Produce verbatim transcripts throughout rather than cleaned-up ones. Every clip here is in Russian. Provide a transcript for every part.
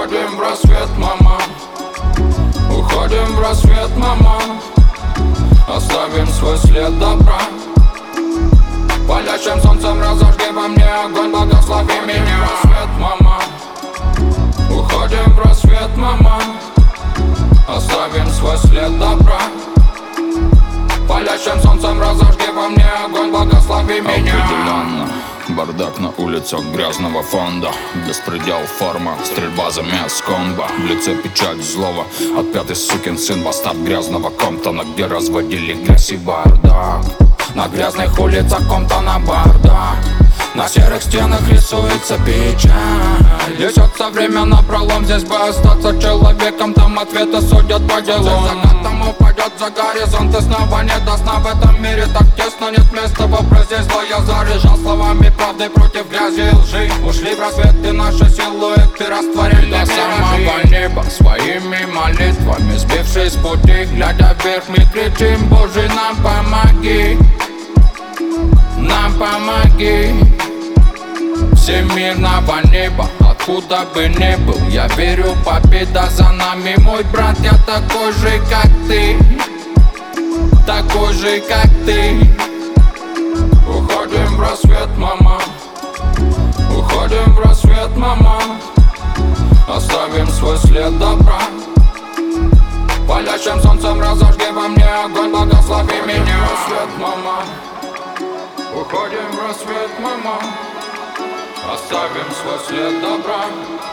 Уходим в рассвет, мама. Уходим в рассвет, мама. Оставим свой след добра. Палящим солнцем разожги во мне огонь, благослови меня. Рассвет, мама. Уходим в рассвет, мама. Оставим свой след добра. Палящим солнцем разожги во мне огонь, благослови меня. Определенно, бардак на улицах грязного фонда. Беспредел, форма, стрельба за мяс комбо. В лице печать злого, отпятый сукин сын, бастард грязного Комптона, где разводили грязь и бардак. На грязных улицах Комптона бардак. На серых стенах рисуется печаль. Несется время напролом, здесь бы остаться человеком. Там ответы судят по делу. За закатом упадет за горизонт, и снова не до сна. В этом мире так тесно, нет места в образе зла. Я заряжал словами правды против грязи и лжи. Ушли в рассвет, и наши силуэты растворили до самого неба своими молитвами. Сбившись с пути, глядя вверх, мы кричим: Боже, нам помоги, нам помоги. Всемирного неба, откуда бы ни был, я верю, победа за нами. Мой брат, я такой же, как ты, такой же, как ты. Уходим в рассвет, мама. Уходим в рассвет, мама. Оставим свой след добра. Палящим солнцем разожги во мне огонь, благослови меня. Рассвет, мама. Уходим в рассвет, мама. Оставим свой след добра.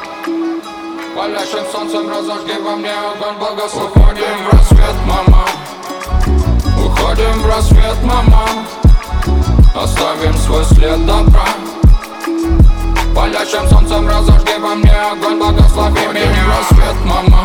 Палящим солнцем разожги во мне огонь, благослови. Уходим в рассвет, мама. Уходим в рассвет, мама. Оставим свой след добра. Палящим солнцем разожги во мне огонь, благослови меня. Рассвет, мама.